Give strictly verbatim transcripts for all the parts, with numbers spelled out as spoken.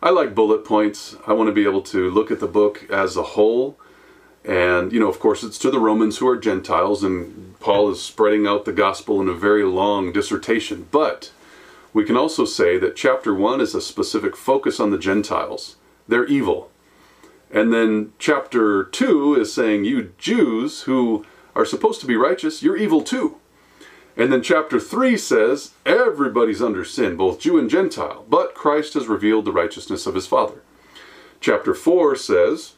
I like bullet points. I want to be able to look at the book as a whole. And, you know, of course, it's to the Romans who are Gentiles, and Paul is spreading out the gospel in a very long dissertation. But we can also say that chapter one is a specific focus on the Gentiles. They're evil. And then chapter two is saying, you Jews who are supposed to be righteous, you're evil too. And then chapter three says, everybody's under sin, both Jew and Gentile, but Christ has revealed the righteousness of his Father. Chapter four says,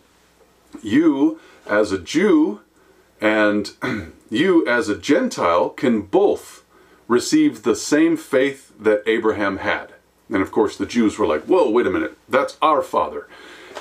you as a Jew and you as a Gentile can both receive the same faith that Abraham had. And of course the Jews were like, whoa, wait a minute, that's our father.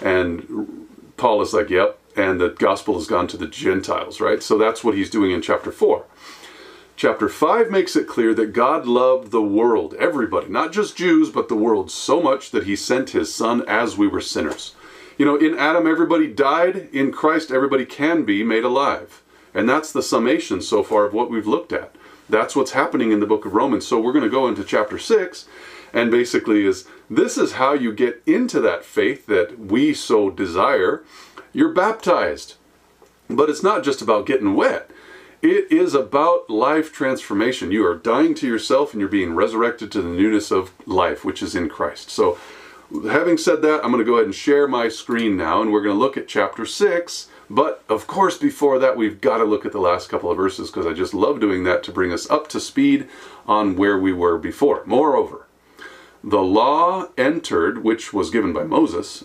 And Paul is like, yep, and the gospel has gone to the Gentiles, right? So that's what he's doing in chapter four. Chapter five makes it clear that God loved the world, everybody, not just Jews, but the world, so much that he sent his son as we were sinners. You know, in Adam, everybody died. In Christ, everybody can be made alive. And that's the summation so far of what we've looked at. That's what's happening in the book of Romans. So we're going to go into chapter six, and basically is, this is how you get into that faith that we so desire. You're baptized. But it's not just about getting wet. It is about life transformation. You are dying to yourself and you're being resurrected to the newness of life, which is in Christ. So having said that, I'm going to go ahead and share my screen now, and we're going to look at chapter six. But of course, before that, we've got to look at the last couple of verses, because I just love doing that to bring us up to speed on where we were before. Moreover, the law entered, which was given by Moses,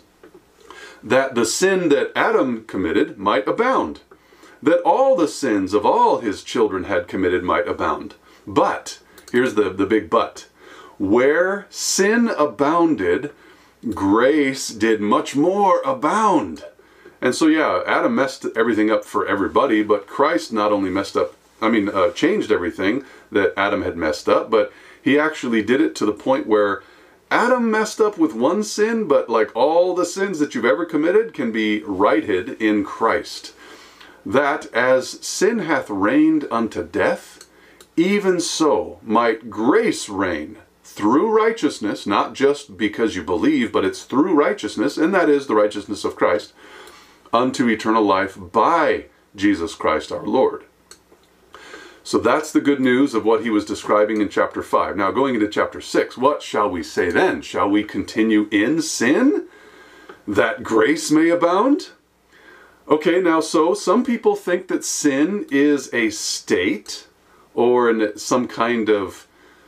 that the sin that Adam committed might abound, that all the sins of all his children had committed might abound. But, here's the, the big but, where sin abounded, grace did much more abound. And so, yeah, Adam messed everything up for everybody, but Christ not only messed up, I mean, uh, changed everything that Adam had messed up, but he actually did it to the point where Adam messed up with one sin, but like all the sins that you've ever committed can be righted in Christ. That as sin hath reigned unto death, even so might grace reign through righteousness, not just because you believe, but it's through righteousness, and that is the righteousness of Christ, unto eternal life by Jesus Christ our Lord. So that's the good news of what he was describing in chapter five. Now going into chapter six, what shall we say then? Shall we continue in sin, that grace may abound? Okay, now so some people think that sin is a state or in some kind of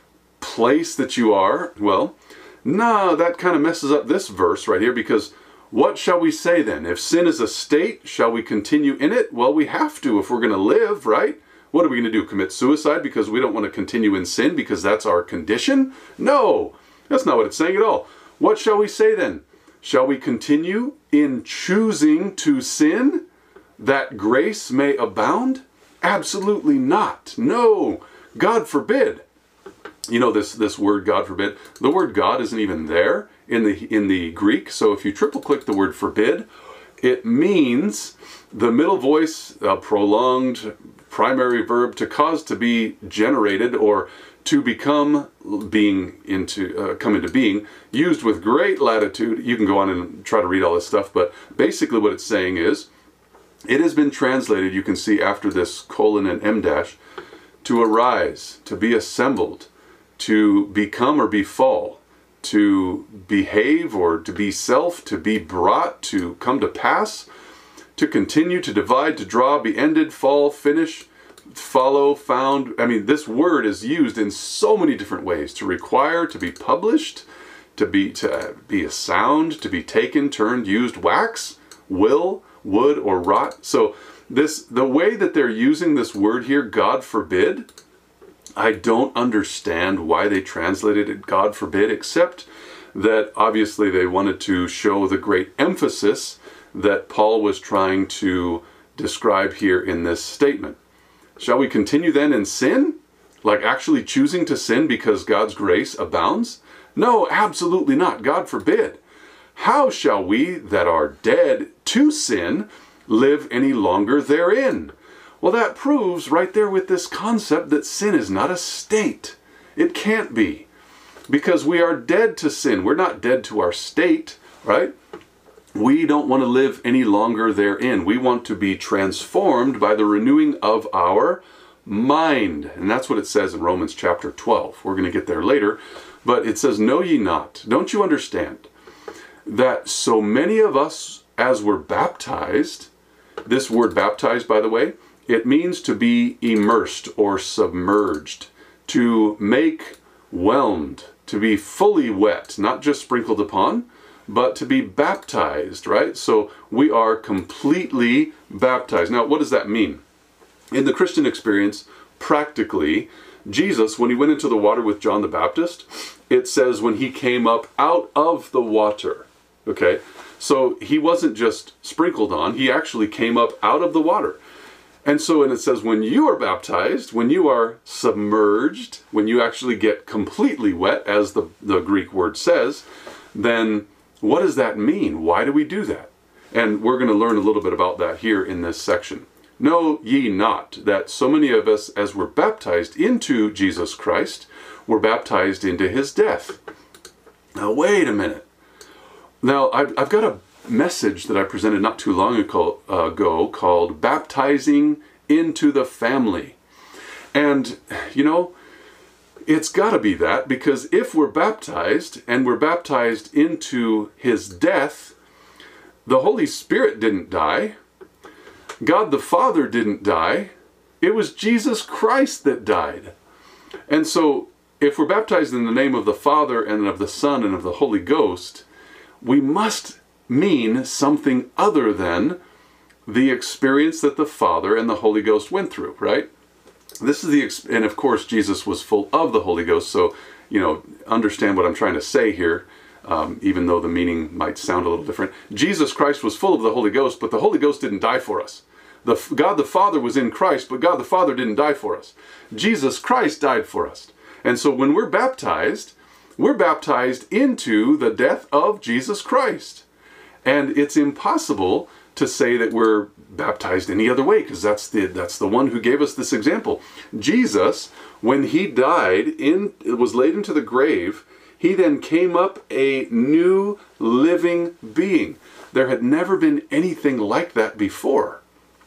place that you are. Well, no, that kind of messes up this verse right here, because what shall we say then? If sin is a state, shall we continue in it? Well, we have to if we're going to live, right? What are we going to do? Commit suicide because we don't want to continue in sin because that's our condition? No, that's not what it's saying at all. What shall we say then? Shall we continue in choosing to sin that grace may abound? Absolutely not. No, God forbid. You know, this, this word, God forbid, the word God isn't even there in the, in the Greek. So if you triple click the word forbid, it means the middle voice, a prolonged primary verb, to cause to be generated or to become being into, uh, come into being, used with great latitude. You can go on and try to read all this stuff, but basically what it's saying is, it has been translated, you can see after this colon and em dash, to arise, to be assembled, to become or befall, to behave or to be self, to be brought, to come to pass, to continue, to divide, to draw, be ended, fall, finish, follow, found. I mean, this word is used in so many different ways. To require, to be published, to be, to be a sound, to be taken, turned, used, wax, will, would, or rot. So this, the way that they're using this word here, God forbid, I don't understand why they translated it God forbid, except that obviously they wanted to show the great emphasis that Paul was trying to describe here in this statement. Shall we continue then in sin? Like actually choosing to sin because God's grace abounds? No, absolutely not. God forbid. How shall we that are dead to sin live any longer therein? Well, that proves right there with this concept that sin is not a state. It can't be. Because we are dead to sin. We're not dead to our state. right? We don't want to live any longer therein. We want to be transformed by the renewing of our mind. And that's what it says in Romans chapter twelve. We're going to get there later. But it says, know ye not, don't you understand, that so many of us as were baptized, this word baptized, by the way, it means to be immersed or submerged, to make whelmed, to be fully wet, not just sprinkled upon, but to be baptized, right? So we are completely baptized. Now, what does that mean? In the Christian experience, practically, Jesus, when he went into the water with John the Baptist, it says when he came up out of the water, okay? So he wasn't just sprinkled on, he actually came up out of the water. And so, and it says when you are baptized, when you are submerged, when you actually get completely wet, as the, the Greek word says, then what does that mean? Why do we do that? And we're going to learn a little bit about that here in this section. Know ye not that so many of us, as were baptized into Jesus Christ, were baptized into his death? Now, wait a minute. Now, I've, I've got a message that I presented not too long ago, uh, ago called Baptizing into the Family. And, you know, it's got to be that, because if we're baptized and we're baptized into his death, the Holy Spirit didn't die. God the Father didn't die. It was Jesus Christ that died. And so if we're baptized in the name of the Father and of the Son and of the Holy Ghost, we must mean something other than the experience that the Father and the Holy Ghost went through, right? This is the, and of course Jesus was full of the Holy Ghost, so, you know, understand what I'm trying to say here, um, even though the meaning might sound a little different. Jesus Christ was full of the Holy Ghost, but the Holy Ghost didn't die for us. The, God the Father was in Christ, but God the Father didn't die for us. Jesus Christ died for us. And so when we're baptized, we're baptized into the death of Jesus Christ. And it's impossible to say that we're baptized any other way, because that's the that's the one who gave us this example. Jesus, when he died, in was laid into the grave, he then came up a new living being. There had never been anything like that before.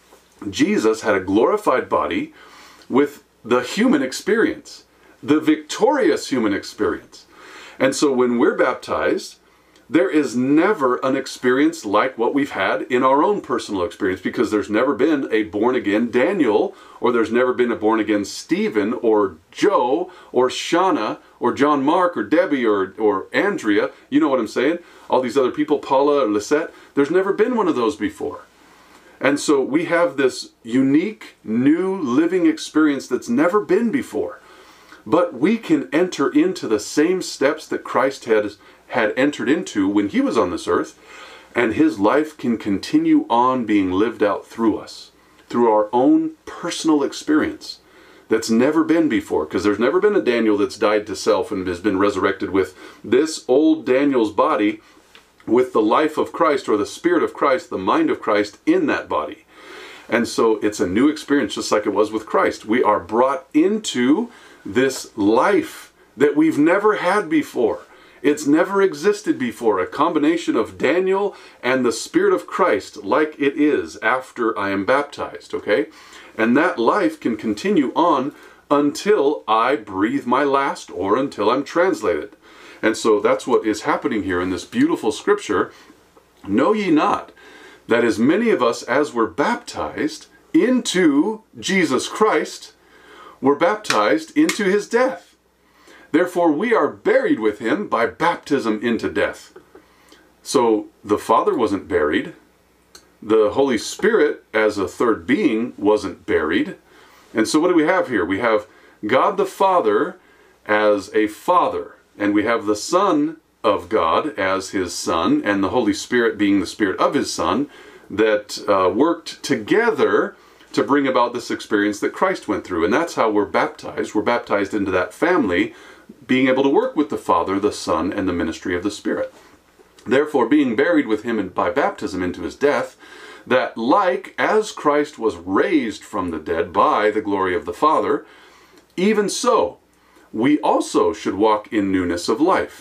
Jesus had a glorified body with the human experience, the victorious human experience. And so when we're baptized, there is never an experience like what we've had in our own personal experience, because there's never been a born-again Daniel, or there's never been a born-again Stephen, or Joe, or Shauna, or John Mark, or Debbie, or, or Andrea. You know what I'm saying? All these other people, Paula, or Lisette. There's never been one of those before. And so we have this unique, new, living experience that's never been before. But we can enter into the same steps that Christ had had entered into when he was on this earth, and his life can continue on being lived out through us, through our own personal experience that's never been before, because there's never been a Daniel that's died to self and has been resurrected with this old Daniel's body, with the life of Christ, or the Spirit of Christ, the mind of Christ in that body. And so it's a new experience, just like it was with Christ. We are brought into this life that we've never had before. It's never existed before, a combination of Daniel and the Spirit of Christ, like it is after I am baptized, okay? And that life can continue on until I breathe my last, or until I'm translated. And so that's what is happening here in this beautiful scripture. Know ye not that as many of us as were baptized into Jesus Christ were baptized into his death? Therefore, we are buried with him by baptism into death. So the Father wasn't buried. The Holy Spirit, as a third being, wasn't buried. And so what do we have here? We have God the Father as a Father. And we have the Son of God as his Son, and the Holy Spirit being the Spirit of his Son, that uh, worked together to bring about this experience that Christ went through. And that's how we're baptized. We're baptized into that family, being able to work with the Father, the Son, and the ministry of the Spirit. Therefore, being buried with him by baptism into his death, that like as Christ was raised from the dead by the glory of the Father, even so we also should walk in newness of life.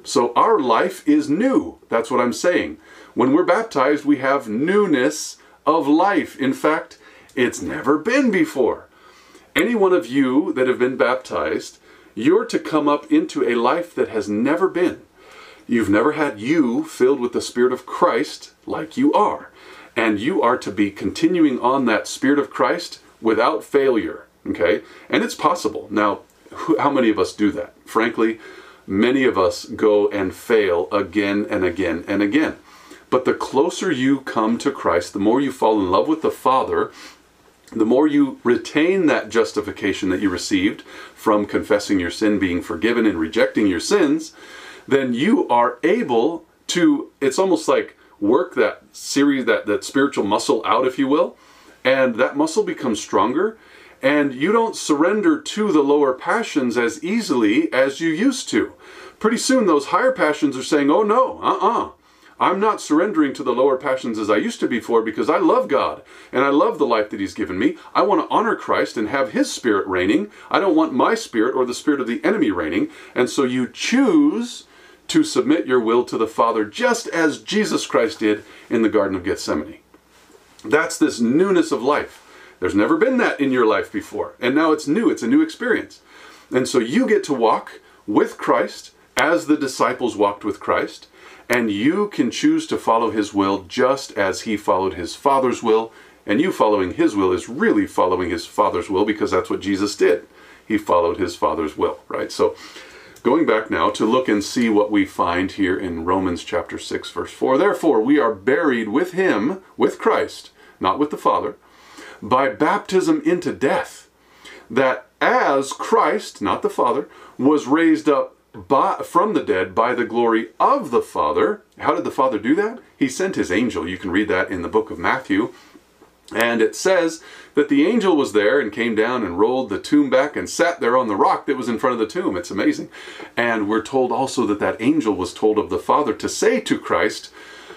So our life is new. That's what I'm saying. When we're baptized, we have newness of life. In fact, it's never been before. Any one of you that have been baptized, you're to come up into a life that has never been. You've never had you filled with the Spirit of Christ like you are. And you are to be continuing on that Spirit of Christ without failure. Okay? And it's possible. Now, how many of us do that? Frankly, many of us go and fail again and again and again. But the closer you come to Christ, the more you fall in love with the Father, the more you retain that justification that you received from confessing your sin, being forgiven, and rejecting your sins, then you are able to, it's almost like work that series, that, that spiritual muscle out, if you will, and that muscle becomes stronger, and you don't surrender to the lower passions as easily as you used to. Pretty soon those higher passions are saying, oh no, uh-uh. I'm not surrendering to the lower passions as I used to before, because I love God and I love the life that He's given me. I want to honor Christ and have His Spirit reigning. I don't want my spirit or the spirit of the enemy reigning. And so you choose to submit your will to the Father, just as Jesus Christ did in the Garden of Gethsemane. That's this newness of life. There's never been that in your life before. And now it's new. It's a new experience. And so you get to walk with Christ as the disciples walked with Christ. And you can choose to follow His will just as He followed His Father's will. And you following His will is really following His Father's will, because that's what Jesus did. He followed His Father's will, right? So going back now to look and see what we find here in Romans chapter six, verse four. Therefore, we are buried with Him, with Christ, not with the Father, by baptism into death, that as Christ, not the Father, was raised up By, from the dead by the glory of the Father. How did the Father do that? He sent His angel. You can read that in the book of Matthew. And it says that the angel was there and came down and rolled the tomb back and sat there on the rock that was in front of the tomb. It's amazing. And we're told also that that angel was told of the Father to say to Christ,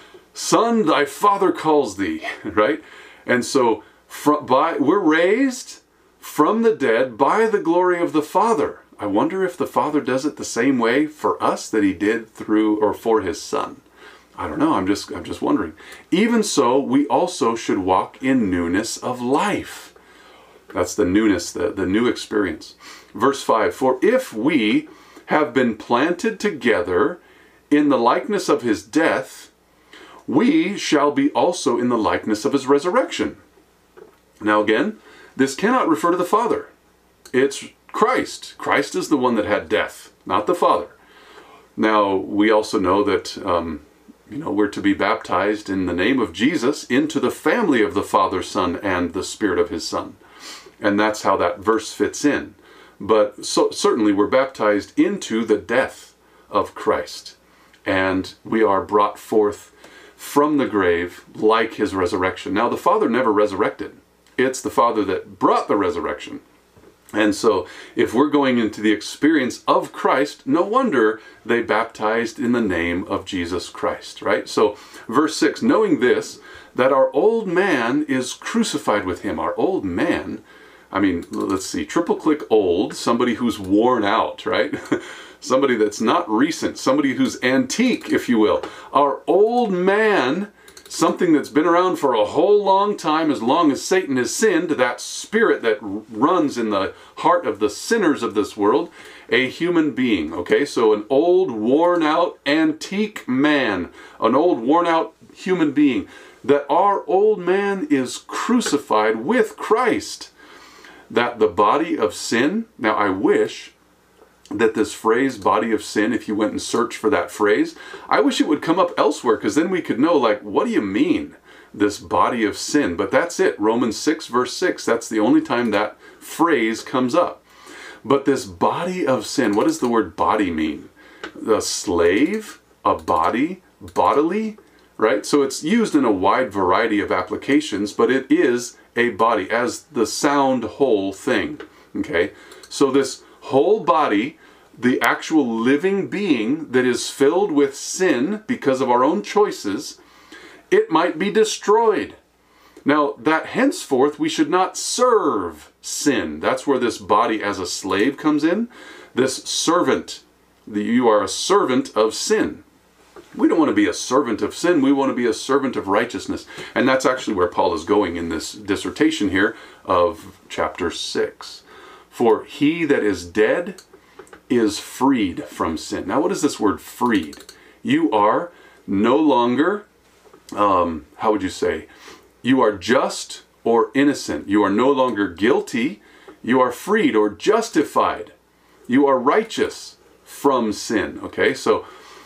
Son, thy Father calls thee, right? And so from, by, we're raised from the dead by the glory of the Father. I wonder if the Father does it the same way for us that He did through or for His Son. I don't know. I'm just, I'm just wondering. Even so, we also should walk in newness of life. That's the newness, the, the new experience. Verse five, for if we have been planted together in the likeness of His death, we shall be also in the likeness of His resurrection. Now again, this cannot refer to the Father. It's Christ. Christ is the one that had death, not the Father. Now, we also know that, um, you know, we're to be baptized in the name of Jesus into the family of the Father, Son, and the Spirit of His Son. And that's how that verse fits in. But so, certainly we're baptized into the death of Christ. And we are brought forth from the grave like His resurrection. Now, the Father never resurrected. It's the Father that brought the resurrection. And so, if we're going into the experience of Christ, no wonder they baptized in the name of Jesus Christ, right? So, verse six, knowing this, that our old man is crucified with Him. Our old man, I mean, let's see, triple click old, somebody who's worn out, right? Somebody that's not recent, somebody who's antique, if you will. Our old man, something that's been around for a whole long time, as long as Satan has sinned, that spirit that runs in the heart of the sinners of this world, a human being, okay? So an old, worn-out, antique man, an old, worn-out human being, that our old man is crucified with Christ, that the body of sin, now I wish that this phrase, body of sin, if you went and searched for that phrase, I wish it would come up elsewhere, because then we could know, like, what do you mean, this body of sin? But that's it. Romans six, verse six, that's the only time that phrase comes up. But this body of sin, what does the word body mean? A slave, a body, bodily, right? So it's used in a wide variety of applications, but it is a body, as the sound whole thing, okay? So this whole body, the actual living being that is filled with sin because of our own choices, it might be destroyed. Now, that henceforth we should not serve sin. That's where this body as a slave comes in. This servant You are a servant of sin. We don't want to be a servant of sin. We want to be a servant of righteousness. And that's actually where Paul is going in this dissertation here of chapter six. For he that is dead is freed from sin. Now, what is this word freed? You are no longer, um, how would you say, you are just or innocent. You are no longer guilty. You are freed or justified. You are righteous from sin. Okay, so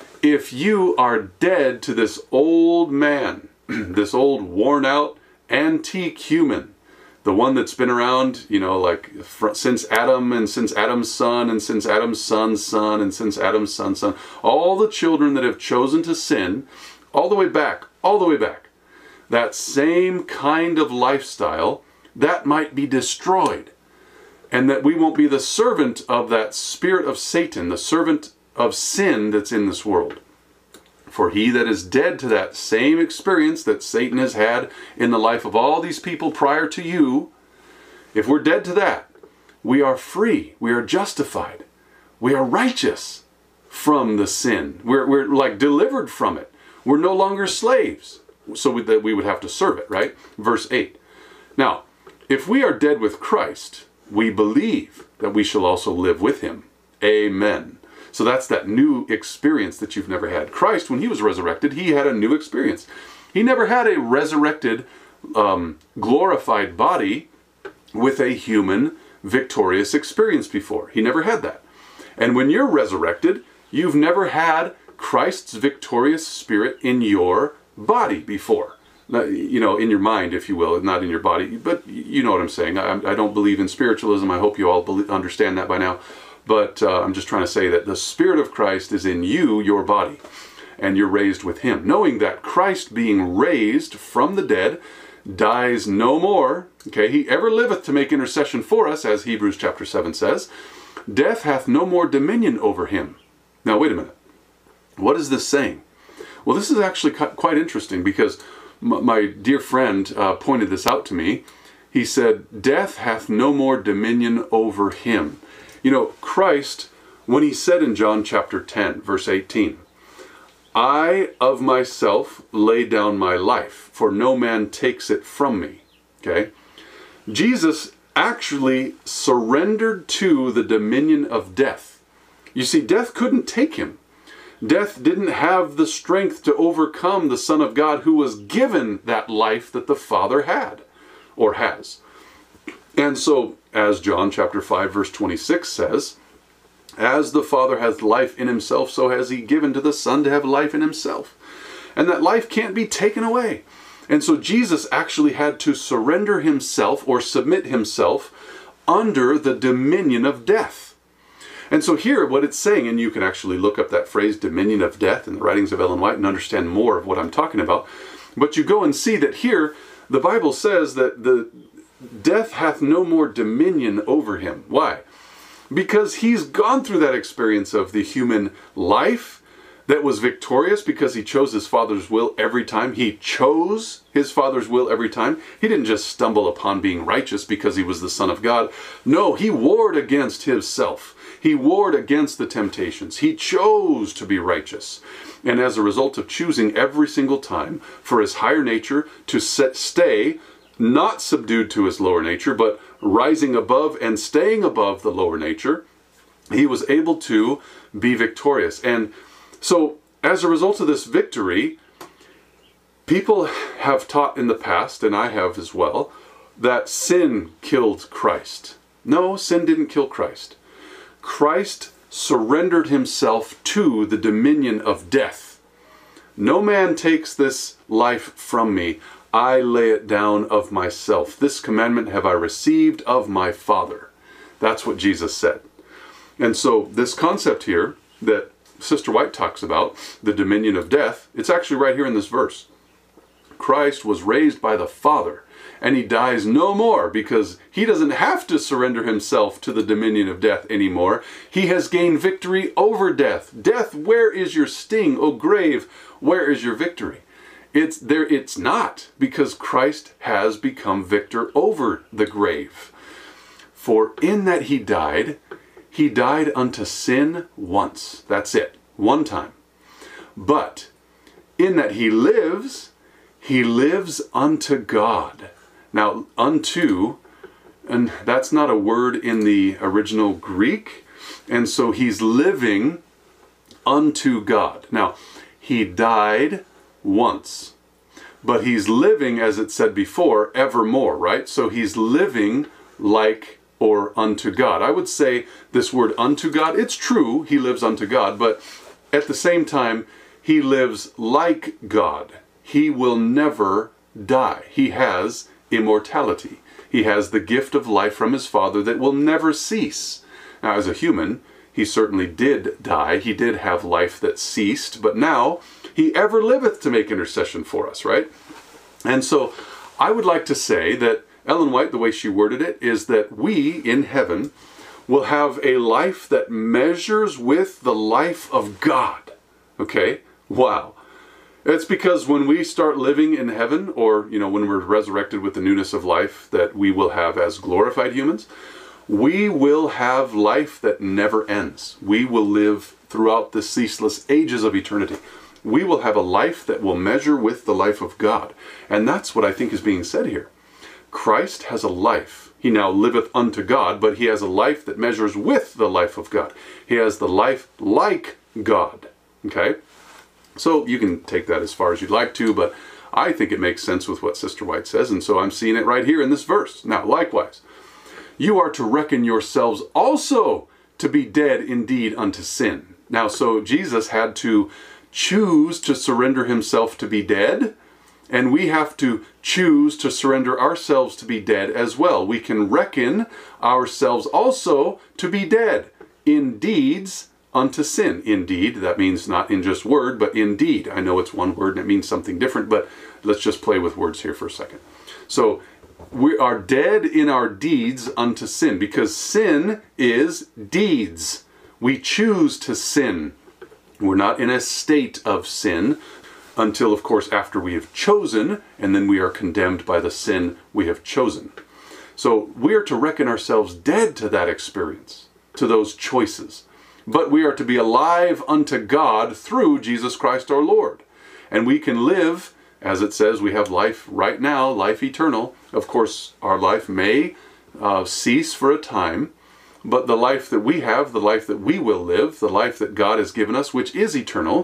if you are dead to this old man, this old worn out antique human, the one that's been around, you know, like since Adam and since Adam's son and since Adam's son's son and since Adam's son's son, all the children that have chosen to sin, all the way back, all the way back, that same kind of lifestyle, that might be destroyed. And that we won't be the servant of that spirit of Satan, the servant of sin that's in this world. For he that is dead to that same experience that Satan has had in the life of all these people prior to you, if we're dead to that, we are free, we are justified, we are righteous from the sin. We're, we're like delivered from it. We're no longer slaves, so that we would have to serve it, right? Verse eight. Now, if we are dead with Christ, we believe that we shall also live with him. Amen. So that's that new experience that you've never had. Christ, when he was resurrected, he had a new experience. He never had a resurrected, um, glorified body with a human, victorious experience before. He never had that. And when you're resurrected, you've never had Christ's victorious spirit in your body before. You know, in your mind, if you will, not in your body. But you know what I'm saying. I, I don't believe in spiritualism. I hope you all believe, understand that by now. But uh, I'm just trying to say that the Spirit of Christ is in you, your body, and you're raised with him. Knowing that Christ being raised from the dead dies no more. Okay, he ever liveth to make intercession for us, as Hebrews chapter seven says. Death hath no more dominion over him. Now, wait a minute. What is this saying? Well, this is actually quite interesting because my dear friend uh, pointed this out to me. He said, death hath no more dominion over him. You know, Christ, when he said in John chapter ten, verse eighteen, I of myself lay down my life, for no man takes it from me. Okay? Jesus actually surrendered to the dominion of death. You see, death couldn't take him. Death didn't have the strength to overcome the Son of God who was given that life that the Father had, or has. And so, as John chapter five verse twenty-six says, as the Father has life in himself, so has he given to the Son to have life in himself. And that life can't be taken away. And so Jesus actually had to surrender himself or submit himself under the dominion of death. And so here, what it's saying, and you can actually look up that phrase, dominion of death, in the writings of Ellen White and understand more of what I'm talking about. But you go and see that here, the Bible says that the death hath no more dominion over him. Why? Because he's gone through that experience of the human life that was victorious because he chose his Father's will every time. He chose his Father's will every time. He didn't just stumble upon being righteous because he was the Son of God. No, he warred against himself. He warred against the temptations. He chose to be righteous. And as a result of choosing every single time for his higher nature to set, stay, not subdued to his lower nature, but rising above and staying above the lower nature, he was able to be victorious. And so, as a result of this victory, people have taught in the past, and I have as well, that sin killed Christ. No, sin didn't kill Christ. Christ surrendered himself to the dominion of death. No man takes this life from me. I lay it down of myself. This commandment have I received of my Father. That's what Jesus said. And so this concept here that Sister White talks about, the dominion of death, it's actually right here in this verse. Christ was raised by the Father, and he dies no more because he doesn't have to surrender himself to the dominion of death anymore. He has gained victory over death. Death, where is your sting? O grave, where is your victory? It's there. It's not, because Christ has become victor over the grave. For in that he died, He died unto sin once. That's it. One time. But in that he lives, he lives unto God. Now, unto, and that's not a word in the original Greek. And so he's living unto God. Now, he died once, but he's living, as it said before, evermore, right? So he's living like or unto God. I would say this word unto God, it's true, he lives unto God, but at the same time, he lives like God. He will never die. He has immortality. He has the gift of life from his Father that will never cease. Now, as a human, he certainly did die. He did have life that ceased, but now he ever liveth to make intercession for us, right? And so I would like to say that Ellen White, the way she worded it, is that we in heaven will have a life that measures with the life of God. Okay? Wow. It's because when we start living in heaven, or, you know, when we're resurrected with the newness of life that we will have as glorified humans, we will have life that never ends. We will live throughout the ceaseless ages of eternity. We will have a life that will measure with the life of God. And that's what I think is being said here. Christ has a life. He now liveth unto God, but he has a life that measures with the life of God. He has the life like God. Okay? So you can take that as far as you'd like to, but I think it makes sense with what Sister White says, and so I'm seeing it right here in this verse. Now, likewise, you are to reckon yourselves also to be dead indeed unto sin. Now, so Jesus had to choose to surrender himself to be dead, and we have to choose to surrender ourselves to be dead as well. We can reckon ourselves also to be dead in deeds unto sin. Indeed, that means not in just word, but in deed. I know it's one word and it means something different, but let's just play with words here for a second. So, we are dead in our deeds unto sin, because sin is deeds. We choose to sin. We're not in a state of sin until, of course, after we have chosen, and then we are condemned by the sin we have chosen. So we are to reckon ourselves dead to that experience, to those choices. But we are to be alive unto God through Jesus Christ our Lord. And we can live, as it says, we have life right now, life eternal. Of course, our life may uh, cease for a time, but the life that we have, the life that we will live, the life that God has given us, which is eternal,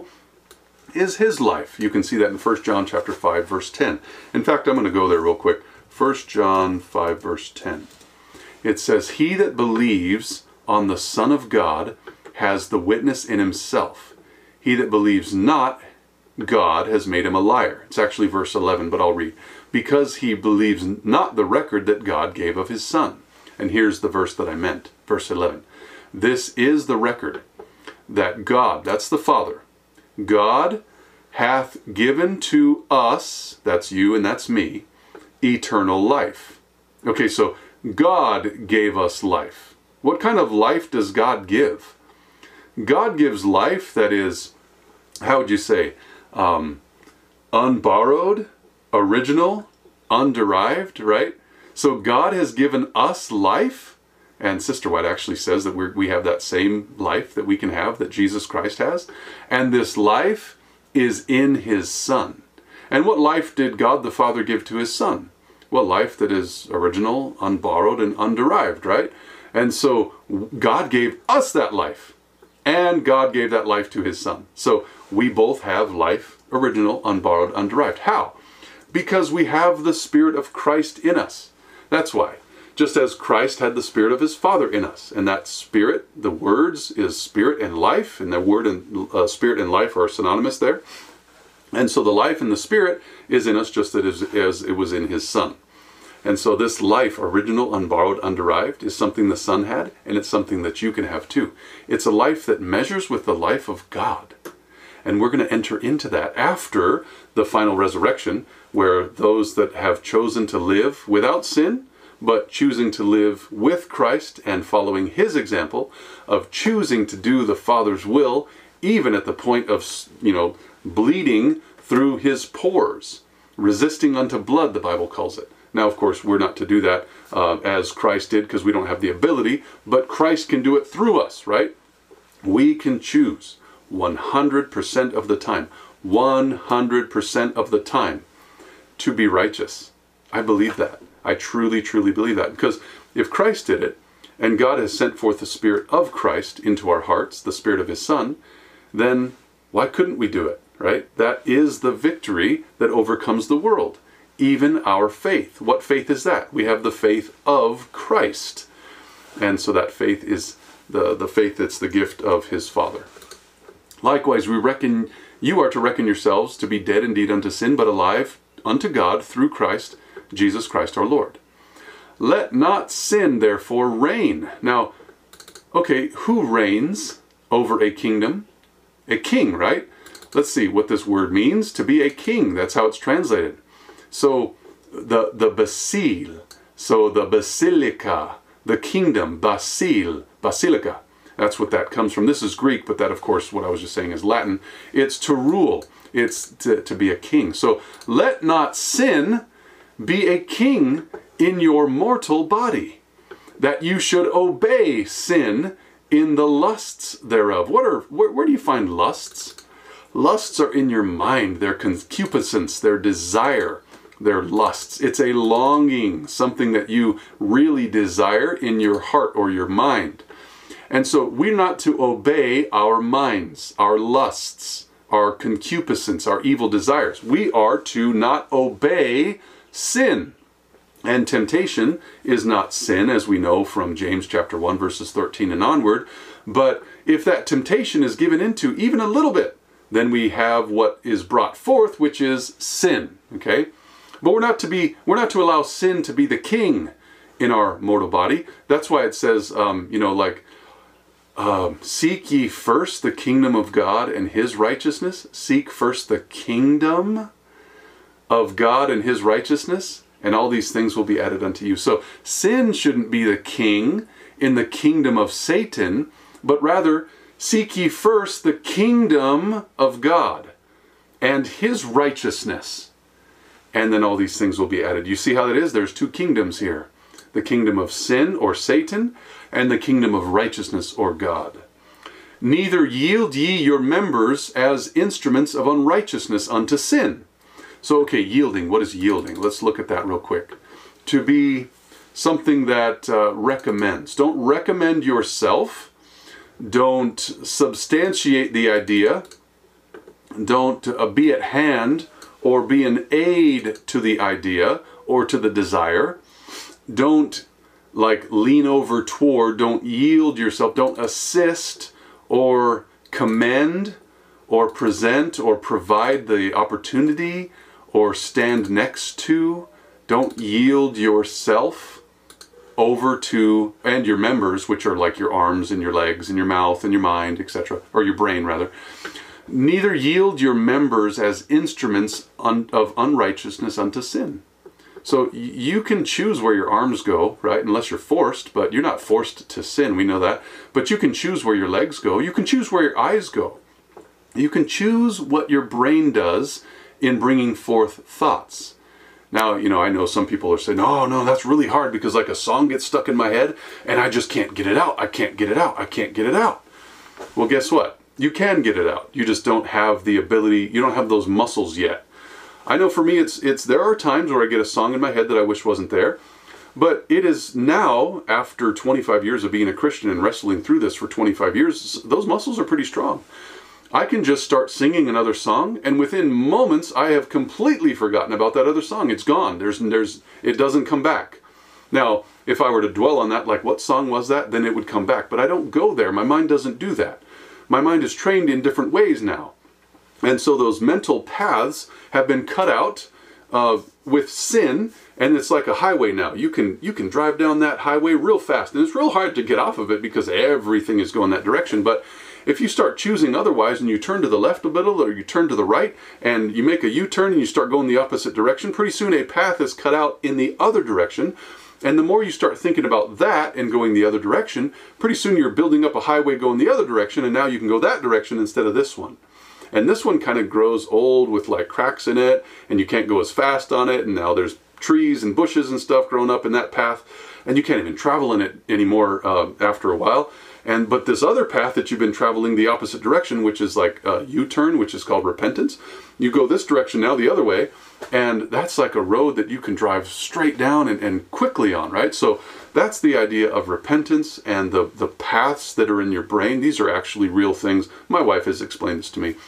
is his life. You can see that in First John chapter five, verse ten. In fact, I'm going to go there real quick. First John five, verse ten. It says, he that believes on the Son of God has the witness in himself. He that believes not God has made him a liar. It's actually verse eleven, but I'll read. Because he believes not the record that God gave of his Son. And here's the verse that I meant. Verse eleven. This is the record that God, that's the Father, God hath given to us, that's you and that's me, eternal life. Okay, so God gave us life. What kind of life does God give? God gives life that is, how would you say, um, unborrowed, original, underived, right? So God has given us life, and Sister White actually says that we're, we have that same life that we can have that Jesus Christ has, and this life is in his Son. And what life did God the Father give to his Son? Well, life that is original, unborrowed, and underived, right? And so God gave us that life, and God gave that life to his Son. So we both have life, original, unborrowed, underived. How? Because we have the Spirit of Christ in us. That's why. Just as Christ had the Spirit of his Father in us. And that Spirit, the words, is Spirit and life. And the word and uh, Spirit and life are synonymous there. And so the life and the Spirit is in us just as, as it was in his Son. And so this life, original, unborrowed, underived, is something the Son had, and it's something that you can have too. It's a life that measures with the life of God. And we're going to enter into that after the final resurrection, where those that have chosen to live without sin, but choosing to live with Christ and following his example of choosing to do the Father's will, even at the point of, you know, bleeding through his pores, resisting unto blood, the Bible calls it. Now, of course, we're not to do that uh, as Christ did because we don't have the ability, but Christ can do it through us, right? We can choose one hundred percent of the time, one hundred percent of the time to be righteous. I believe that. I truly, truly believe that. Because if Christ did it, and God has sent forth the Spirit of Christ into our hearts, the Spirit of His Son, then why couldn't we do it, right? That is the victory that overcomes the world, even our faith. What faith is that? We have the faith of Christ. And so that faith is the, the faith that's the gift of His Father. Likewise, we reckon you are to reckon yourselves to be dead indeed unto sin, but alive unto God through Christ, Jesus Christ our Lord. Let not sin, therefore, reign. Now, okay, who reigns over a kingdom? A king, right? Let's see what this word means. To be a king, that's how it's translated. So, the, the basil, so the basilica, the kingdom, basil, basilica. That's what that comes from. This is Greek, but that, of course, what I was just saying is Latin. It's to rule. It's to, to be a king. So, let not sin be a king in your mortal body, that you should obey sin in the lusts thereof. What are, where, where do you find lusts? Lusts are in your mind. They're concupiscence, their desire, their lusts. It's a longing, something that you really desire in your heart or your mind. And so we're not to obey our minds, our lusts, our concupiscence, our evil desires. We are to not obey sin. And temptation is not sin, as we know from James chapter one, verses thirteen and onward. But if that temptation is given into even a little bit, then we have what is brought forth, which is sin. Okay? But we're not to be, we're not to allow sin to be the king in our mortal body. That's why it says, um, you know, like, um, seek ye first the kingdom of God and His righteousness. Seek first the kingdom of God and His righteousness, and all these things will be added unto you. So sin shouldn't be the king in the kingdom of Satan, but rather seek ye first the kingdom of God and His righteousness, and then all these things will be added. You see how that is? There's two kingdoms here. The kingdom of sin or Satan, and the kingdom of righteousness or God. Neither yield ye your members as instruments of unrighteousness unto sin. So, okay, yielding. What is yielding? Let's look at that real quick. To be something that uh, recommends. Don't recommend yourself. Don't substantiate the idea. Don't uh, be at hand or be an aid to the idea or to the desire. Don't like lean over toward. Don't yield yourself. Don't assist or commend or present or provide the opportunity or stand next to. Don't yield yourself over to, and your members, which are like your arms and your legs and your mouth and your mind, et cetera, or your brain rather. Neither yield your members as instruments un, of unrighteousness unto sin. So you can choose where your arms go, right? Unless you're forced, but you're not forced to sin, we know that. But you can choose where your legs go. You can choose where your eyes go. You can choose what your brain does in bringing forth thoughts. Now, you know, I know some people are saying, oh, no, that's really hard because like a song gets stuck in my head and I just can't get it out. I can't get it out. I can't get it out. Well, guess what? You can get it out. You just don't have the ability. You don't have those muscles yet. I know for me, it's, it's, there are times where I get a song in my head that I wish wasn't there. But it is now, after twenty-five years of being a Christian and wrestling through this for twenty-five years, those muscles are pretty strong. I can just start singing another song, and within moments, I have completely forgotten about that other song. It's gone. There's, there's, it doesn't come back. Now, if I were to dwell on that, like what song was that, then it would come back. But I don't go there. My mind doesn't do that. My mind is trained in different ways now. And so those mental paths have been cut out uh, with sin, and it's like a highway now. You can, you can drive down that highway real fast, and it's real hard to get off of it because everything is going that direction. But if you start choosing otherwise and you turn to the left a little or you turn to the right and you make a U-turn and you start going the opposite direction, pretty soon a path is cut out in the other direction. And the more you start thinking about that and going the other direction, pretty soon you're building up a highway going the other direction, and now you can go that direction instead of this one. And this one kind of grows old with like cracks in it, and you can't go as fast on it, and now there's trees and bushes and stuff growing up in that path, and you can't even travel in it anymore uh, after a while. And but this other path that you've been traveling the opposite direction, which is like a U-turn, which is called repentance, you go this direction now the other way, and that's like a road that you can drive straight down and, and quickly on, right? So that's the idea of repentance, and the, the paths that are in your brain. These are actually real things. My wife has explained this to me.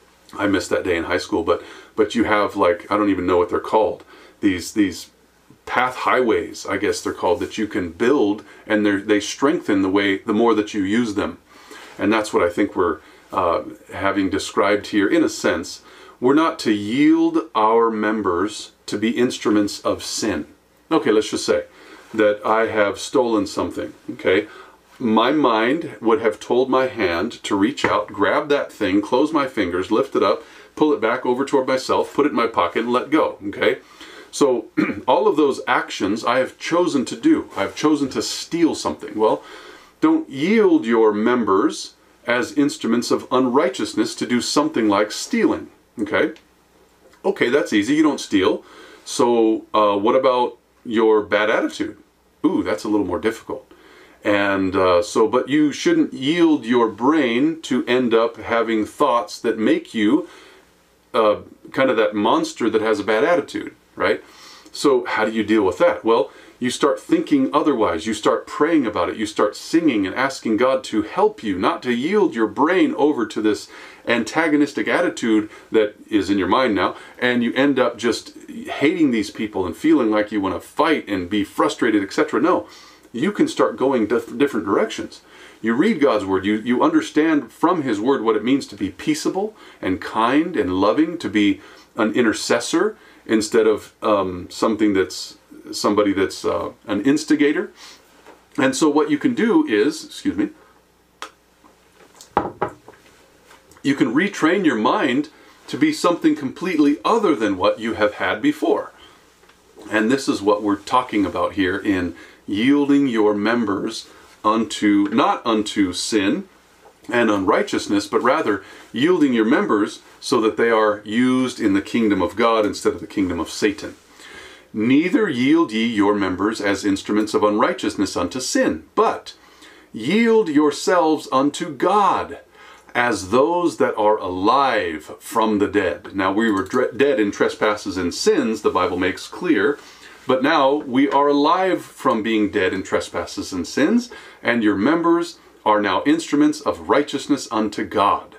I missed that day in high school, but but you have, like, I don't even know what they're called. These these path highways, I guess they're called, that you can build, and they they strengthen the way the more that you use them. And that's what I think we're uh, having described here in a sense. We're not to yield our members to be instruments of sin. Okay, let's just say that I have stolen something, okay? My mind would have told my hand to reach out, grab that thing, close my fingers, lift it up, pull it back over toward myself, put it in my pocket, and let go, okay? So all of those actions I have chosen to do. I've chosen to steal something. Well, don't yield your members as instruments of unrighteousness to do something like stealing, okay? Okay, that's easy. You don't steal. So uh, what about your bad attitude? Ooh, that's a little more difficult. And uh, so, but you shouldn't yield your brain to end up having thoughts that make you uh, kind of that monster that has a bad attitude, right? So how do you deal with that? Well, you start thinking otherwise. You start praying about it. You start singing and asking God to help you, not to yield your brain over to this antagonistic attitude that is in your mind now, and you end up just hating these people and feeling like you want to fight and be frustrated, et cetera. No, you can start going dif- different directions. You read God's word. You, you understand from his word what it means to be peaceable and kind and loving, to be an intercessor instead of um, something that's somebody that's uh, an instigator. And so what you can do is, excuse me, you can retrain your mind to be something completely other than what you have had before. And this is what we're talking about here in yielding your members unto, not unto sin and unrighteousness, but rather yielding your members so that they are used in the kingdom of God instead of the kingdom of Satan. Neither yield ye your members as instruments of unrighteousness unto sin, but yield yourselves unto God as those that are alive from the dead. Now, we were dead in trespasses and sins, the Bible makes clear, but now we are alive from being dead in trespasses and sins, and your members are now instruments of righteousness unto God.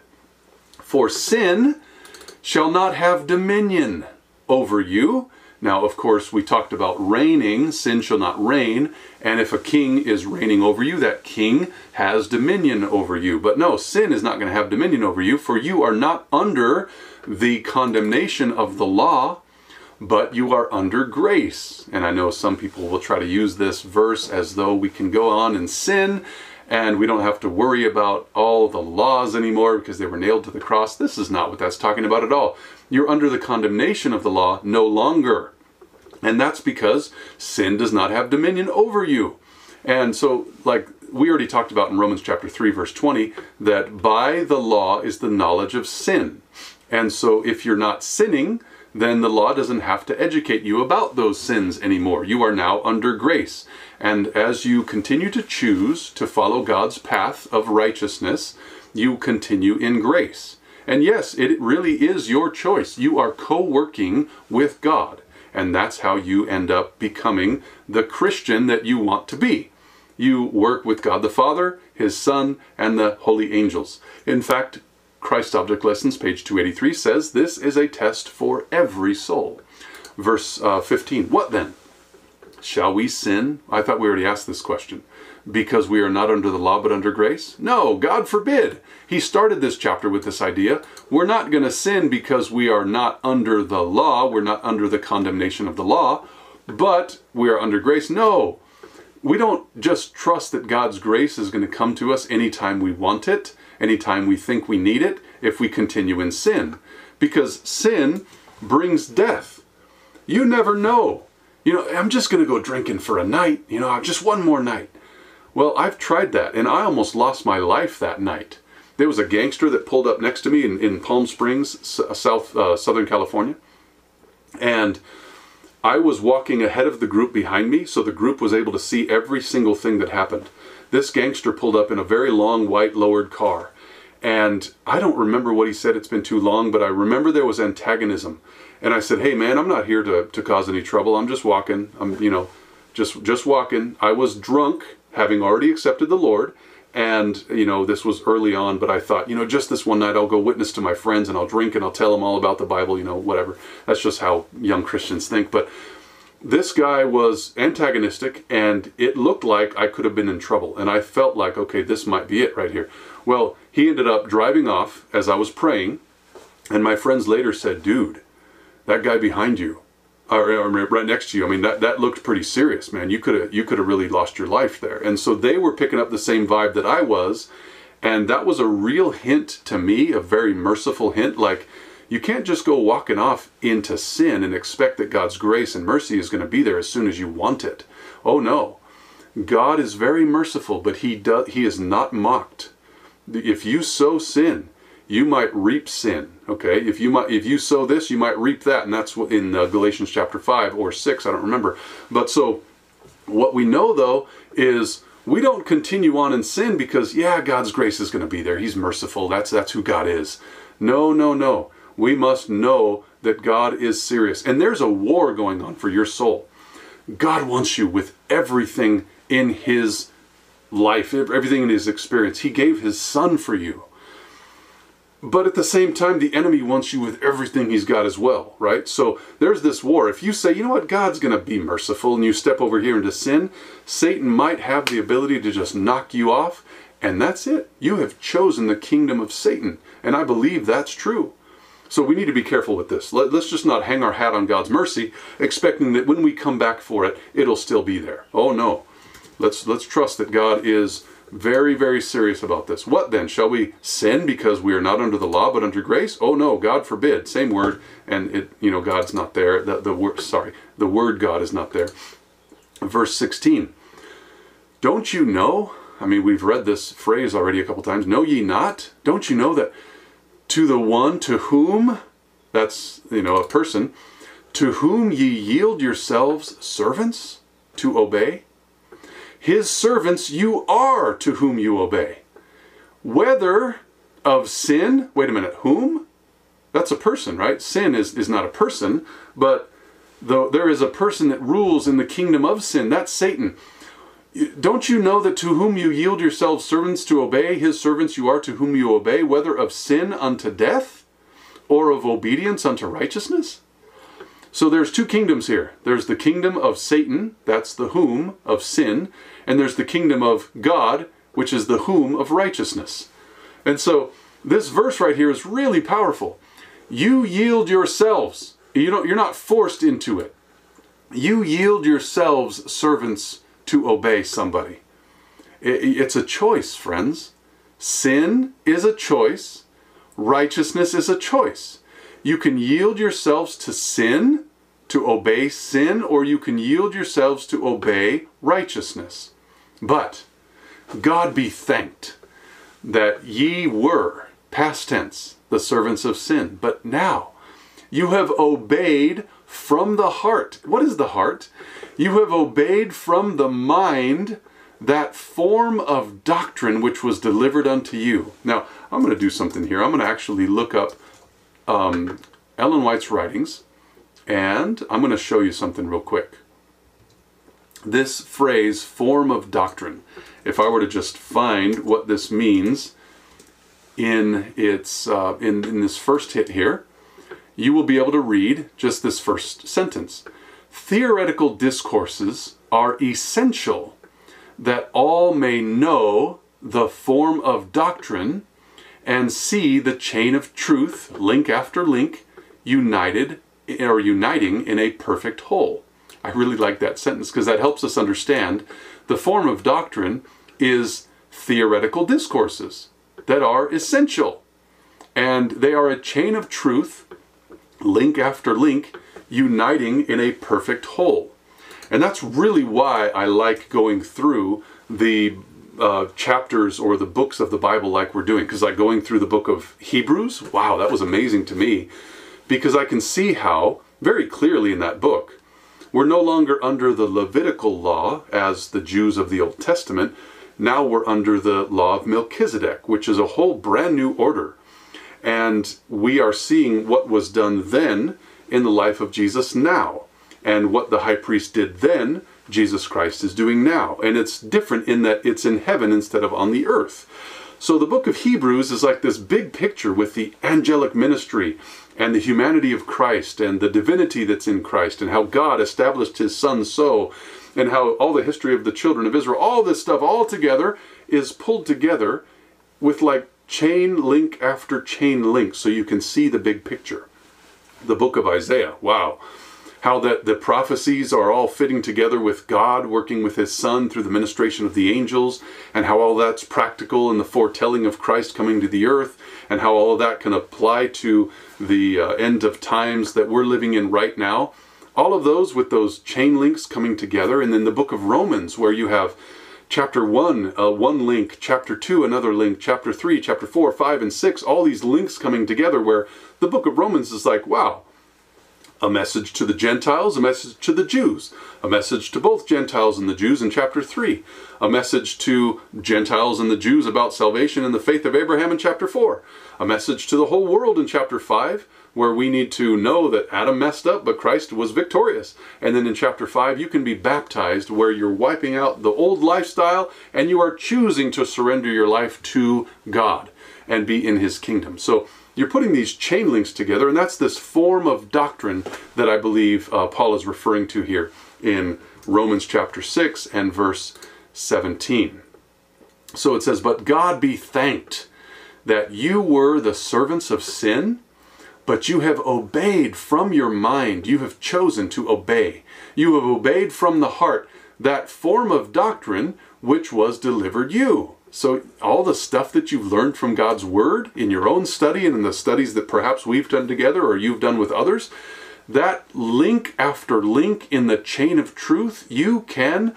For sin shall not have dominion over you. Now, of course, we talked about reigning. Sin shall not reign. And if a king is reigning over you, that king has dominion over you. But no, sin is not going to have dominion over you, for you are not under the condemnation of the law, but you are under grace. And I know some people will try to use this verse as though we can go on and sin and we don't have to worry about all the laws anymore because they were nailed to the cross. This is not what that's talking about at all. You're under the condemnation of the law no longer. And that's because sin does not have dominion over you. And so, like we already talked about in Romans chapter three, verse twenty, that by the law is the knowledge of sin. And so if you're not sinning, then the law doesn't have to educate you about those sins anymore. You are now under grace. And as you continue to choose to follow God's path of righteousness, you continue in grace. And yes, it really is your choice. You are co-working with God. And that's how you end up becoming the Christian that you want to be. You work with God the Father, His Son, and the holy angels. In fact, Christ Object Lessons, page two eighty-three, says this is a test for every soul. Verse uh, fifteen, what then? Shall we sin? I thought we already asked this question. Because we are not under the law but under grace? No, God forbid. He started this chapter with this idea. We're not going to sin because we are not under the law. We're not under the condemnation of the law, but we are under grace. No, we don't just trust that God's grace is going to come to us anytime we want it, anytime we think we need it, if we continue in sin. Because sin brings death. You never know. You know, I'm just going to go drinking for a night, you know, just one more night. Well, I've tried that, and I almost lost my life that night. There was a gangster that pulled up next to me in, in Palm Springs, South uh, Southern California, and I was walking ahead of the group behind me, so the group was able to see every single thing that happened. This gangster pulled up in a very long, white, lowered car. And I don't remember what he said, it's been too long, but I remember there was antagonism. And I said, hey man, I'm not here to, to cause any trouble. I'm just walking. I'm, you know, just, just walking. I was drunk, having already accepted the Lord. And, you know, this was early on, but I thought, you know, just this one night I'll go witness to my friends and I'll drink and I'll tell them all about the Bible, you know, whatever. That's just how young Christians think. But this guy was antagonistic and it looked like I could have been in trouble. And I felt like, okay, this might be it right here. Well, he ended up driving off as I was praying. And my friends later said, dude, that guy behind you, or, or right next to you, I mean, that, that looked pretty serious, man. You could have you could have really lost your life there. And so they were picking up the same vibe that I was. And that was a real hint to me, a very merciful hint. Like, you can't just go walking off into sin and expect that God's grace and mercy is going to be there as soon as you want it. Oh, no. God is very merciful, but he, does, he is not mocked. If you sow sin, you might reap sin, okay? If you might, if you sow this, you might reap that, and that's what in uh, Galatians chapter five or six, I don't remember. But so, what we know though is we don't continue on in sin because, yeah, God's grace is going to be there. He's merciful. That's that's who God is. No, no, no. We must know that God is serious, and there's a war going on for your soul. God wants you with everything in His life, everything in His experience. He gave His Son for you. But at the same time, the enemy wants you with everything he's got as well, right? So there's this war. If you say, you know what, God's going to be merciful, and you step over here into sin, Satan might have the ability to just knock you off, and that's it. You have chosen the kingdom of Satan, and I believe that's true. So we need to be careful with this. Let, let's just not hang our hat on God's mercy, expecting that when we come back for it, it'll still be there. Oh no. Let's, let's trust that God is very, very serious about this. What then? Shall we sin because we are not under the law but under grace? Oh no, God forbid. Same word, and it, you know, God's not there. The, the word, sorry, the word God is not there. Verse sixteen. Don't you know? I mean, we've read this phrase already a couple times. Know ye not? Don't you know that to the one to whom, that's, you know, a person, to whom ye yield yourselves servants to obey? His servants you are to whom you obey. Whether of sin, wait a minute, whom? That's a person, right? Sin is, is not a person, but though there is a person that rules in the kingdom of sin, that's Satan. Don't you know that to whom you yield yourselves servants to obey, his servants you are to whom you obey, whether of sin unto death or of obedience unto righteousness? So there's two kingdoms here. There's the kingdom of Satan, that's the whom of sin, and there's the kingdom of God, which is the whom of righteousness. And so this verse right here is really powerful. You yield yourselves. You don't, you're not forced into it. You yield yourselves servants to obey somebody. It's a choice, friends. Sin is a choice. Righteousness is a choice. You can yield yourselves to sin, to obey sin, or you can yield yourselves to obey righteousness. But God be thanked that ye were, past tense, the servants of sin. But now you have obeyed from the heart. What is the heart? You have obeyed from the mind that form of doctrine which was delivered unto you. Now, I'm going to do something here. I'm going to actually look up um, Ellen White's writings, and I'm going to show you something real quick. This phrase, form of doctrine, if I were to just find what this means in its uh, in, in this first hit here, you will be able to read just this first sentence. Theoretical discourses are essential that all may know the form of doctrine and see the chain of truth, link after link, united or uniting in a perfect whole. I really like that sentence because that helps us understand the form of doctrine is theoretical discourses that are essential. And they are a chain of truth, link after link, uniting in a perfect whole. And that's really why I like going through the uh, chapters or the books of the Bible like we're doing. Because like going through the book of Hebrews, wow, that was amazing to me. Because I can see how, very clearly in that book, We're no longer under the Levitical law as the Jews of the Old Testament. Now we're under the law of Melchizedek, which is a whole brand new order. And we are seeing what was done then in the life of Jesus now. And what the high priest did then, Jesus Christ is doing now. And it's different in that it's in heaven instead of on the earth. So the book of Hebrews is like this big picture with the angelic ministry and the humanity of Christ and the divinity that's in Christ and how God established his son so, and how all the history of the children of Israel, all this stuff all together is pulled together with like chain link after chain link so you can see the big picture. The book of Isaiah, wow. How that the prophecies are all fitting together with God working with his son through the ministration of the angels, and how all that's practical in the foretelling of Christ coming to the earth, and how all of that can apply to the uh, end of times that we're living in right now. All of those with those chain links coming together. And then the book of Romans, where you have chapter one, uh, one link, chapter two, another link, chapter three, chapter four, five, and six, all these links coming together, where the book of Romans is like, wow, a message to the Gentiles, a message to the Jews, a message to both Gentiles and the Jews in chapter three, a message to Gentiles and the Jews about salvation and the faith of Abraham in chapter four, a message to the whole world in chapter five, where we need to know that Adam messed up, but Christ was victorious. And then in chapter five, you can be baptized, where you're wiping out the old lifestyle and you are choosing to surrender your life to God and be in his kingdom. So you're putting these chain links together, and that's this form of doctrine that I believe uh, Paul is referring to here in Romans chapter six and verse seventeen. So it says, "But God be thanked that you were the servants of sin, but you have obeyed from your mind. You have chosen to obey. You have obeyed from the heart that form of doctrine which was delivered you." So all the stuff that you've learned from God's Word in your own study and in the studies that perhaps we've done together or you've done with others, that link after link in the chain of truth, you can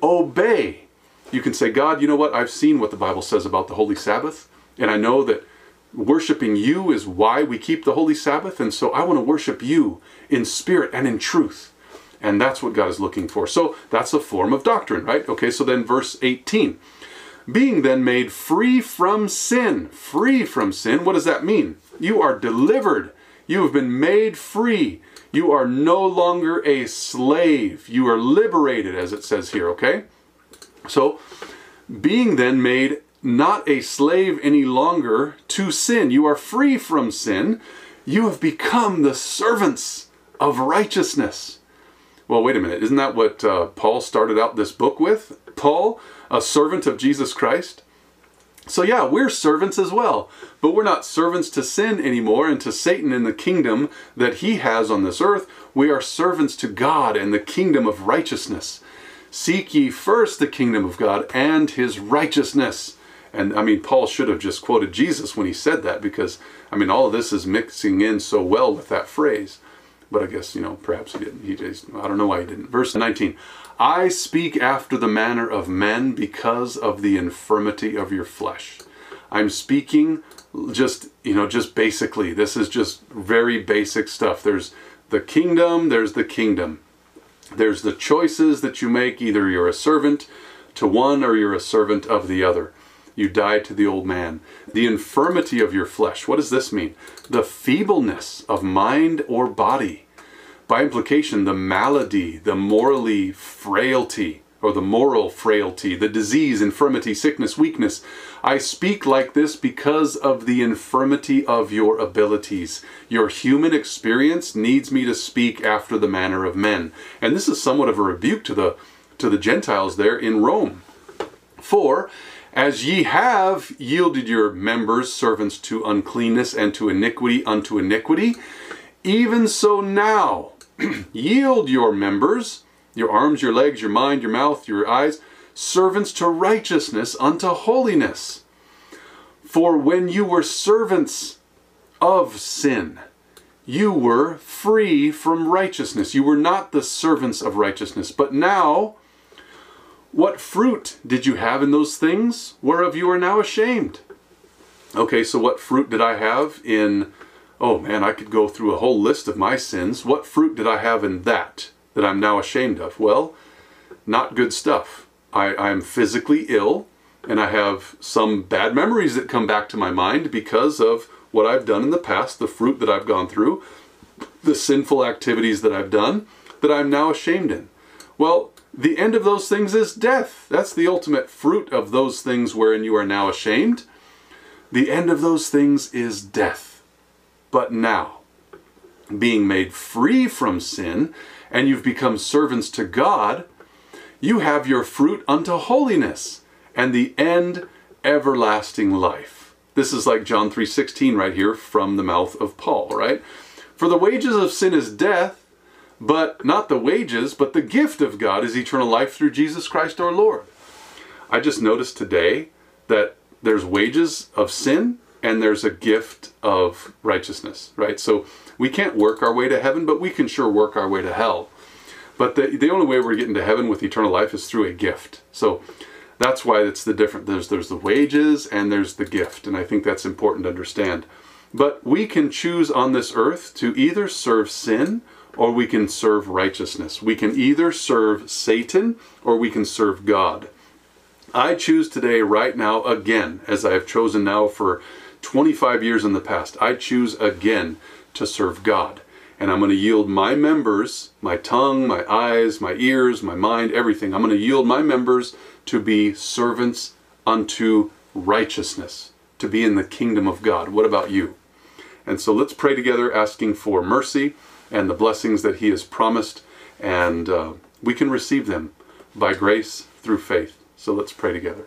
obey. You can say, God, you know what? I've seen what the Bible says about the Holy Sabbath, and I know that worshiping you is why we keep the Holy Sabbath, and so I want to worship you in spirit and in truth. And that's what God is looking for. So that's a form of doctrine, right? Okay, so then verse eighteen. "Being then made free from sin." Free from sin, what does that mean? You are delivered. You have been made free. You are no longer a slave. You are liberated, as it says here, okay? So, being then made not a slave any longer to sin. You are free from sin. You have become the servants of righteousness. Well, wait a minute. Isn't that what uh, Paul started out this book with? Paul, a servant of Jesus Christ. So yeah, we're servants as well, but we're not servants to sin anymore and to Satan in the kingdom that he has on this earth. We are servants to God and the kingdom of righteousness. "Seek ye first the kingdom of God and his righteousness." And I mean, Paul should have just quoted Jesus when he said that, because I mean, all of this is mixing in so well with that phrase. But I guess, you know, perhaps he didn't. He just, I don't know why he didn't. Verse nineteen. "I speak after the manner of men because of the infirmity of your flesh." I'm speaking just, you know, just basically. This is just very basic stuff. There's the kingdom, there's the kingdom. There's the choices that you make. Either you're a servant to one or you're a servant of the other. You die to the old man. The infirmity of your flesh. What does this mean? The feebleness of mind or body. By implication, the malady, the morally frailty, or the moral frailty, the disease, infirmity, sickness, weakness. I speak like this because of the infirmity of your abilities. Your human experience needs me to speak after the manner of men. And this is somewhat of a rebuke to the, to the Gentiles there in Rome. "For as ye have yielded your members servants to uncleanness and to iniquity unto iniquity, even so now yield your members," your arms, your legs, your mind, your mouth, your eyes, "servants to righteousness unto holiness. For when you were servants of sin, you were free from righteousness." You were not the servants of righteousness. "But now, what fruit did you have in those things whereof you are now ashamed?" Okay, so what fruit did I have in... Oh man, I could go through a whole list of my sins. What fruit did I have in that? that I'm now ashamed of? Well, not good stuff. I, I'm physically ill, and I have some bad memories that come back to my mind because of what I've done in the past, the fruit that I've gone through, the sinful activities that I've done, that I'm now ashamed in. Well, the end of those things is death. That's the ultimate fruit of those things wherein you are now ashamed. The end of those things is death. But now, being made free from sin, and you've become servants to God, you have your fruit unto holiness, and the end, everlasting life. This is like John three sixteen right here from the mouth of Paul, right? For the wages of sin is death, but not the wages, but the gift of God is eternal life through Jesus Christ our Lord. I just noticed today that there's wages of sin and there's a gift of righteousness, right? So we can't work our way to heaven, but we can sure work our way to hell. But the, the only way we're getting to heaven with eternal life is through a gift. So that's why it's the different. There's, there's the wages and there's the gift. And I think that's important to understand. But we can choose on this earth to either serve sin or we can serve righteousness. We can either serve Satan or we can serve God. I choose today, right now, again, as I have chosen now for twenty-five years in the past, I choose again to serve God. And I'm going to yield my members, my tongue, my eyes, my ears, my mind, everything. I'm going to yield my members to be servants unto righteousness, to be in the kingdom of God. What about you? And so let's pray together, asking for mercy and the blessings that He has promised, and uh, we can receive them by grace through faith. So let's pray together.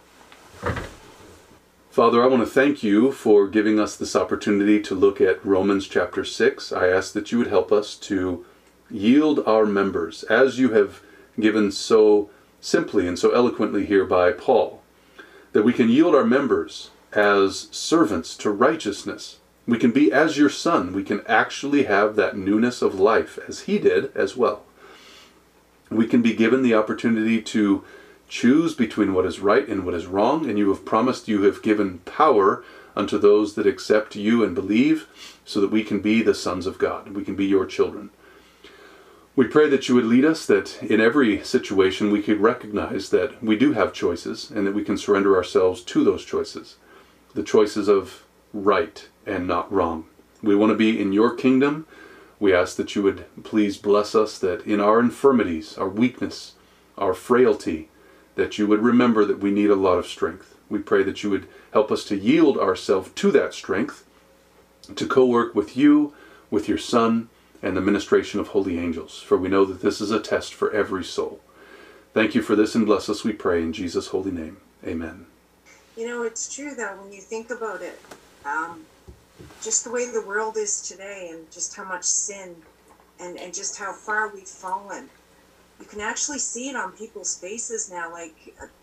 Father, I want to thank you for giving us this opportunity to look at Romans chapter six. I ask that you would help us to yield our members, as you have given so simply and so eloquently here by Paul, that we can yield our members as servants to righteousness. We can be as your Son. We can actually have that newness of life as He did as well. We can be given the opportunity to choose between what is right and what is wrong, and you have promised you have given power unto those that accept you and believe, so that we can be the sons of God. We can be your children. We pray that you would lead us, that in every situation we could recognize that we do have choices and that we can surrender ourselves to those choices. The choices of right and not wrong. We want to be in your kingdom. We ask that you would please bless us, that in our infirmities, our weakness, our frailty, that you would remember that we need a lot of strength. We pray that you would help us to yield ourselves to that strength, to co-work with you, with your Son, and the ministration of holy angels, for we know that this is a test for every soul. Thank you for this, and bless us, we pray, in Jesus' holy name. Amen. You know, it's true, though, when you think about it, um, just the way the world is today, and just how much sin, and, and just how far we've fallen. You can actually see it on people's faces now. Like, uh,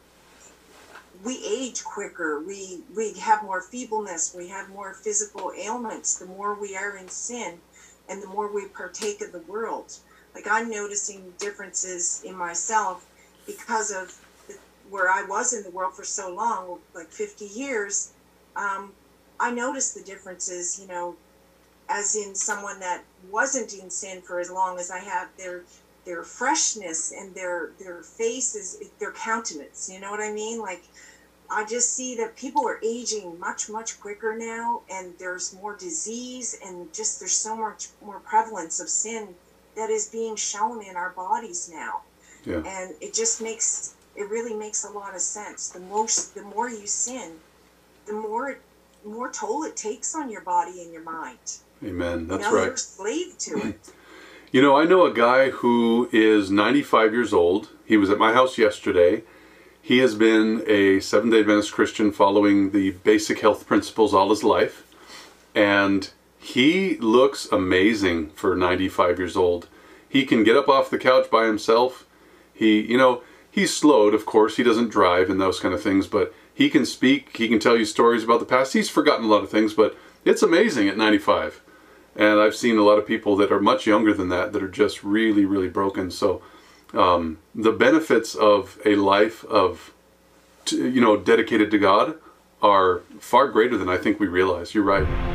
we age quicker, we we have more feebleness, we have more physical ailments the more we are in sin, and the more we partake of the world. Like, I'm noticing differences in myself because of the, where I was in the world for so long, like fifty years. Um, I noticed the differences, you know, as in someone that wasn't in sin for as long as I have. Their their freshness and their their faces, their countenance, you know what I mean? Like, I just see that people are aging much, much quicker now, and there's more disease, and just there's so much more prevalence of sin that is being shown in our bodies now. Yeah. And it just makes, it really makes a lot of sense. The most, the more you sin, the more, more toll it takes on your body and your mind. Amen. That's you know, right. You're a slave to it. You know, I know a guy who is ninety-five years old. He was at my house yesterday. He has been a Seventh-day Adventist Christian following the basic health principles all his life. And he looks amazing for ninety-five years old. He can get up off the couch by himself. He, you know, he's slowed, of course. He doesn't drive and those kind of things, but he can speak. He can tell you stories about the past. He's forgotten a lot of things, but it's amazing at ninety-five. And I've seen a lot of people that are much younger than that that are just really, really broken. So um, the benefits of a life of, you know, dedicated to God are far greater than I think we realize. You're right.